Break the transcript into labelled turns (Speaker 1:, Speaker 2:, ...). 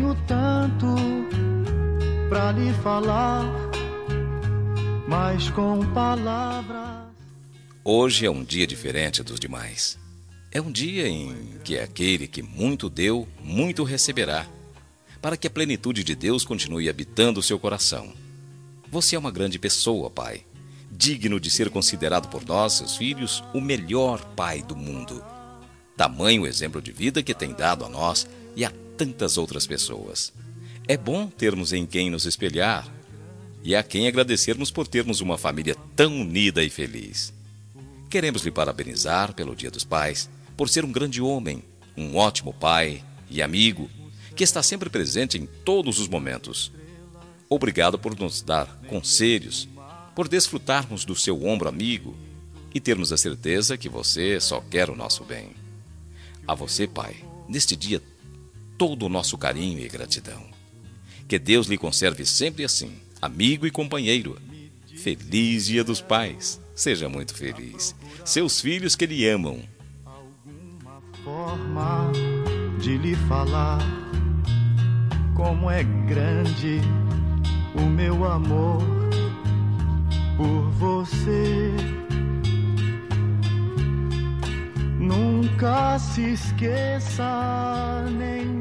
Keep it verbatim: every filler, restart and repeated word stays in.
Speaker 1: tenho tanto pra lhe falar, mas com palavras.
Speaker 2: Hoje é um dia diferente dos demais. É um dia em que aquele que muito deu, muito receberá, para que a plenitude de Deus continue habitando o seu coração. Você é uma grande pessoa, pai, digno de ser considerado por nós, seus filhos, o melhor pai do mundo. Tamanho exemplo de vida que tem dado a nós e a tantas outras pessoas. É bom termos em quem nos espelhar e a quem agradecermos por termos uma família tão unida e feliz. Queremos lhe parabenizar pelo Dia dos Pais, por ser um grande homem, um ótimo pai e amigo, que está sempre presente em todos os momentos. Obrigado por nos dar conselhos, por desfrutarmos do seu ombro amigo e termos a certeza que você só quer o nosso bem. A você, pai, neste dia, todo o nosso carinho e gratidão. Que Deus lhe conserve sempre assim, amigo e companheiro. Feliz Dia dos Pais. Seja muito feliz. Seus filhos que lhe amam.
Speaker 1: Alguma forma de lhe falar como é grande o meu amor por você. Nunca se esqueça nem